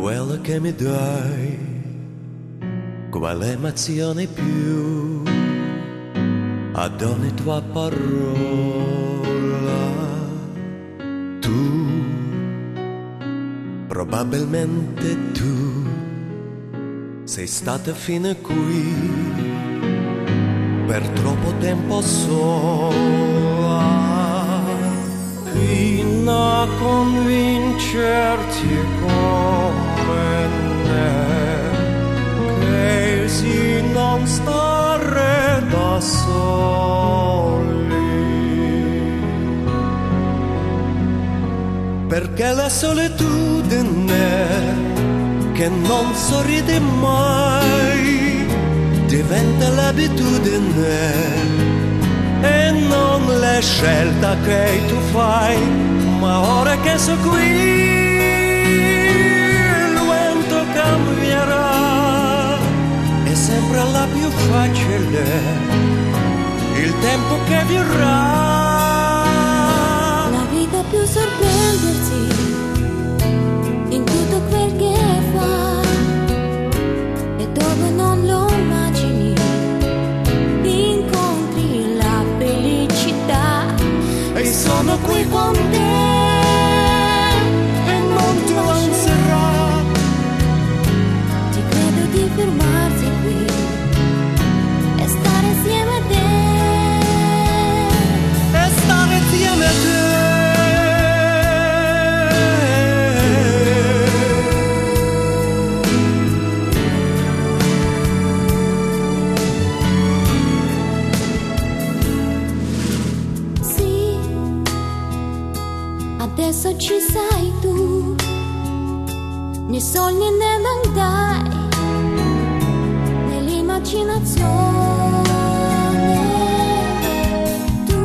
quello che mi dai, quale emozione più ad ogni tua parola. Tu, probabilmente tu, sei stata fino a qui per troppo tempo sola, fino a convincerti come me che si non stare da soli, perché la solitudine che non sorride mai diventa l'abitudine e non la scelta che tu fai. Ma ora che sono qui il vento cambierà, è sempre la più facile il tempo che verrà. La vita più sorprenderti in tutto quel che fa, e dove non lo immagini incontri la felicità. E sono qui con te e non ti lancerò. Ti credo di fermarsi qui e stare insieme a te, E stare insieme a te. adesso ci sei tu, nei sogni e nell'andare, nell'immaginazione. Tu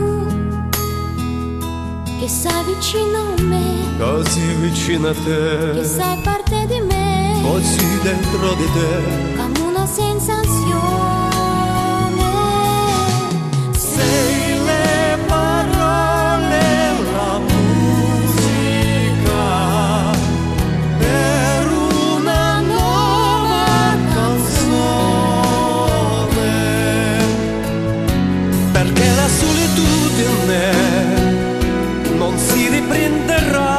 che sei vicino a me, Così vicino a che te, sei parte di me, così dentro di te. come una sensazione. Sei le parole, la musica per una nuova canzone, perché la solitudine non si riprenderà,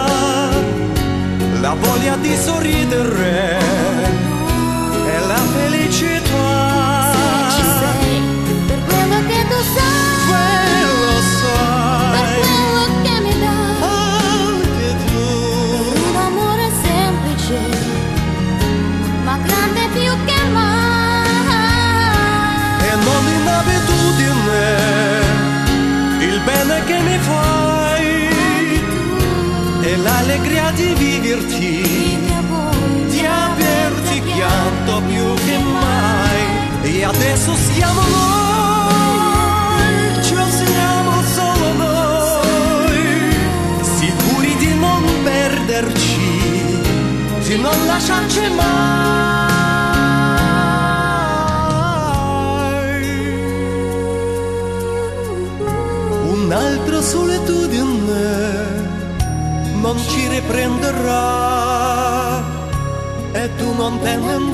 la voglia di sorridere e la felicità. Ci sei per quello che tu sai, Quello per sai quello che mi dai, anche tu. per un amore semplice ma grande più che mai. E non in abitudine il bene che mi fai e l'allegria di viverti, di averti accanto più che mai. E adesso siamo noi, ci siamo solo noi, sicuri di non perderci, di non lasciarci mai. Un'altra solitudine non ci riprenderà e tu non te ne